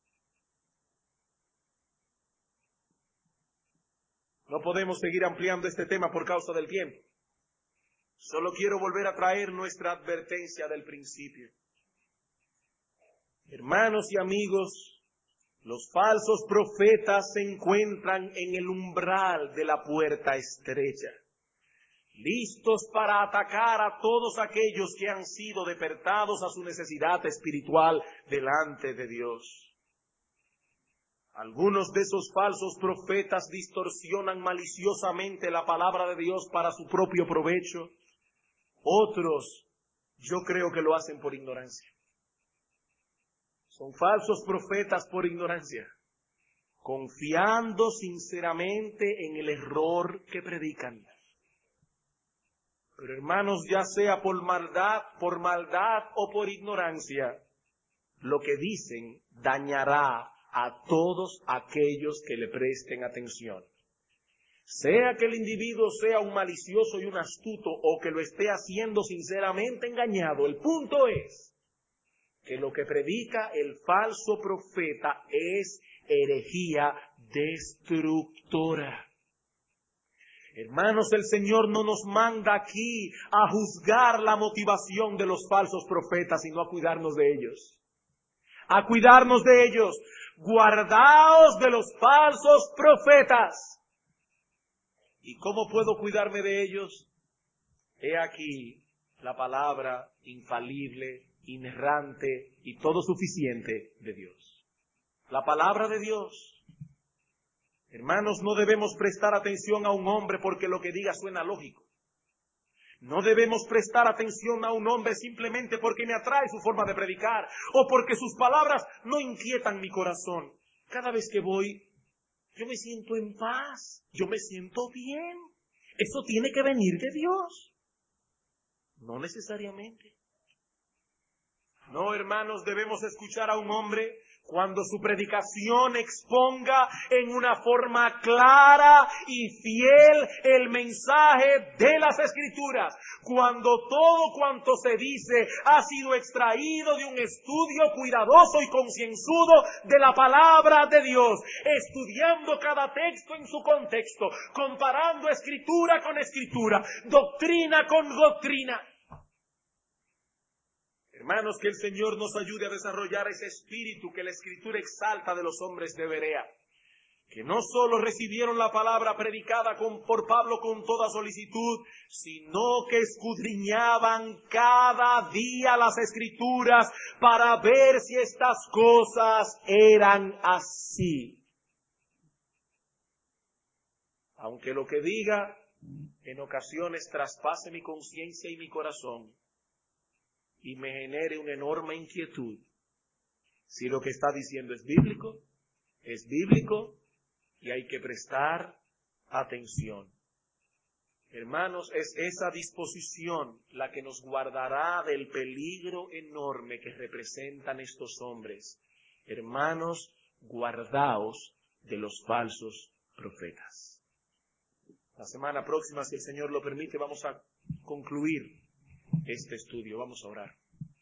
No podemos seguir ampliando este tema por causa del tiempo. Solo quiero volver a traer nuestra advertencia del principio. Hermanos y amigos, Los falsos profetas se encuentran en el umbral de la puerta estrecha, listos para atacar a todos aquellos que han sido despertados a su necesidad espiritual delante de Dios. Algunos de esos falsos profetas distorsionan maliciosamente la palabra de Dios para su propio provecho. Otros, yo creo que lo hacen por ignorancia. Son falsos profetas por ignorancia, confiando sinceramente en el error que predican. Pero hermanos, ya sea por maldad, por maldad o por ignorancia, lo que dicen dañará a todos aquellos que le presten atención. Sea que el individuo sea un malicioso y un astuto o que lo esté haciendo sinceramente engañado, el punto es que lo que predica el falso profeta es herejía destructora. Hermanos, el Señor no nos manda aquí a juzgar la motivación de los falsos profetas, sino a cuidarnos de ellos. A cuidarnos de ellos. Guardaos de los falsos profetas. ¿Y cómo puedo cuidarme de ellos? He aquí la palabra infalible, inerrante y todo suficiente de Dios. La palabra de Dios. Hermanos, no debemos prestar atención a un hombre porque lo que diga suena lógico. No debemos prestar atención a un hombre simplemente porque me atrae su forma de predicar o porque sus palabras no inquietan mi corazón. Cada vez que voy, yo me siento en paz, yo me siento bien. Eso tiene que venir de Dios. No necesariamente. No, hermanos, debemos escuchar a un hombre cuando su predicación exponga en una forma clara y fiel el mensaje de las Escrituras. Cuando todo cuanto se dice ha sido extraído de un estudio cuidadoso y concienzudo de la palabra de Dios, estudiando cada texto en su contexto, comparando Escritura con Escritura, doctrina con doctrina. Hermanos, que el Señor nos ayude a desarrollar ese espíritu que la Escritura exalta de los hombres de Berea, que no solo recibieron la palabra predicada con, por Pablo con toda solicitud, sino que escudriñaban cada día las Escrituras para ver si estas cosas eran así. Aunque lo que diga en ocasiones traspase mi conciencia y mi corazón, y me genere una enorme inquietud. Si lo que está diciendo es bíblico, es bíblico y hay que prestar atención. Hermanos, es esa disposición la que nos guardará del peligro enorme que representan estos hombres. Hermanos, guardaos de los falsos profetas. La semana próxima, si el Señor lo permite, vamos a concluir este estudio. Vamos a orar.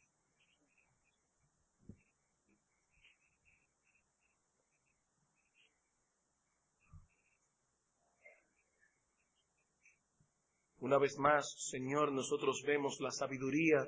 Una vez más, Señor, nosotros vemos la sabiduría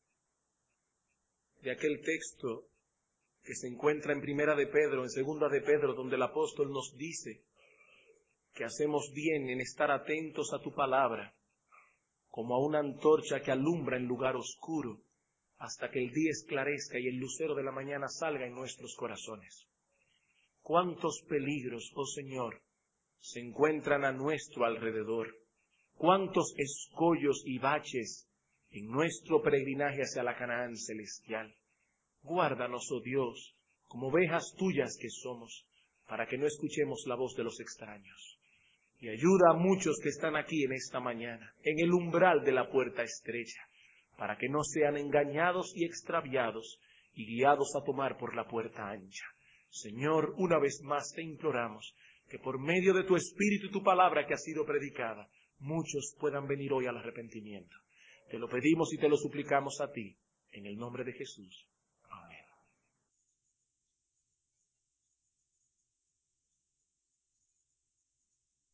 de aquel texto que se encuentra en Primera de Pedro, en Segunda de Pedro, donde el apóstol nos dice que hacemos bien en estar atentos a tu palabra, como a una antorcha que alumbra en lugar oscuro, hasta que el día esclarezca y el lucero de la mañana salga en nuestros corazones. Cuántos peligros, oh Señor, se encuentran a nuestro alrededor. Cuántos escollos y baches en nuestro peregrinaje hacia la Canaán celestial. Guárdanos, oh Dios, como ovejas tuyas que somos, para que no escuchemos la voz de los extraños. Y ayuda a muchos que están aquí en esta mañana, en el umbral de la puerta estrecha, para que no sean engañados y extraviados y guiados a tomar por la puerta ancha. Señor, una vez más te imploramos que por medio de tu Espíritu y tu palabra que ha sido predicada, muchos puedan venir hoy al arrepentimiento. Te lo pedimos y te lo suplicamos a ti, en el nombre de Jesús.